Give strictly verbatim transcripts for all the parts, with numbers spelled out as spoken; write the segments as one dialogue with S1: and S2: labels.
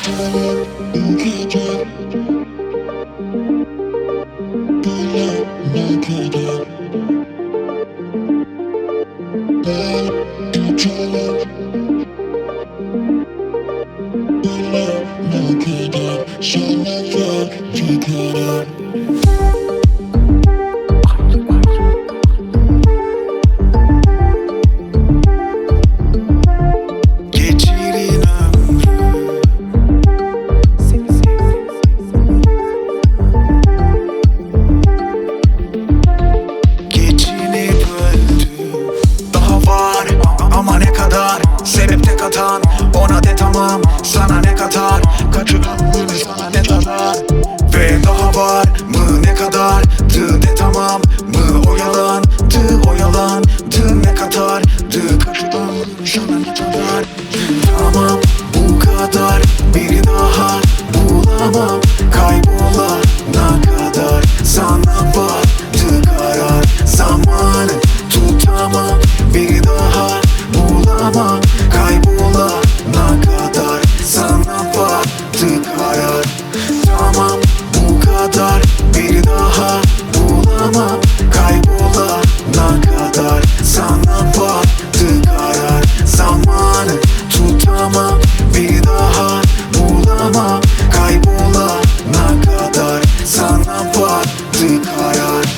S1: Ona de tamam, sana ne kadar kaçıran mı, sana ne kadar ve daha var mı, ne kadar tı de tamam mı, o yalan tı, o yalan tı, ne kadar tı kaçıran mı, sana ne kadar tamam, bu kadar bir daha bulamam, kaybolana kadar sana baktı karar, zamanı tutamam, bir daha bulamam, kaybolana kadar sana baktı karar, tamam bu kadar bir daha bulamam, kaybolana kadar sana baktı karar, zamanı tutamam, bir daha bulamam, kaybolana kadar sana baktı karar.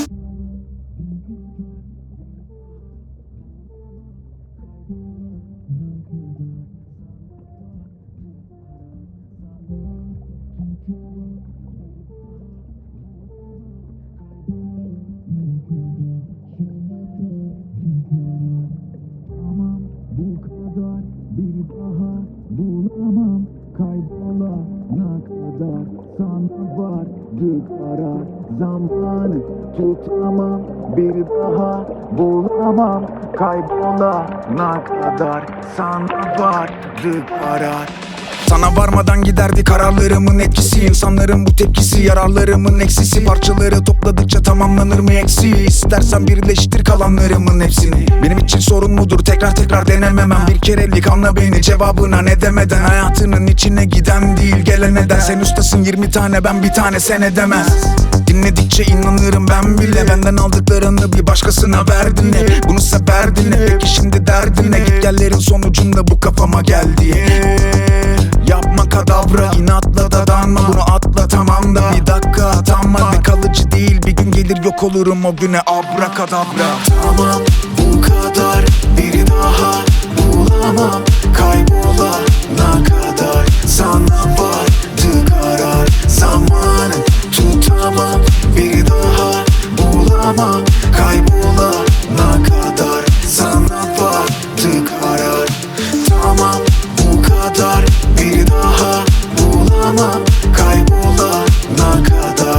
S1: Tamam bu kadar bir daha bulamam, kaybolana kadar sana vardı karar, zamanı tutamam, bir daha bulamam, kaybolana kadar sana vardı karar. Sana varmadan giderdi kararlarımın etkisi, insanların bu tepkisi, yararlarımın eksisi, parçaları topladıkça tamamlanır mı eksiği, İstersen birleştir kalanlarımın hepsini. Benim için sorun mudur tekrar tekrar denememem, bir kerelik anla beni cevabına ne demeden, hayatının içine giden değil gelen eden, sen ustasın yirmi tane ben bir tane sen edemez. Dinledikçe inanırım ben bile, benden aldıklarını bir başkasına verdin ne, bunu severdin ne, peki şimdi derdin ne, git gellerin sonucunda bu kafama geldi. Yapma kadavra, inatla da danma, bunu atla tamam da bir dakika atanma, ne kalıcı değil, bir gün gelir yok olurum o güne, abrakadabra. Tamam bu kadar bir daha bulamam, kaybolana kadar sana vardı karar, zamanı tutamam, bir daha bulamam, kaybolana kadar sana vardı karar, tamam bu kadar bir daha bulamam, kaybolana kadar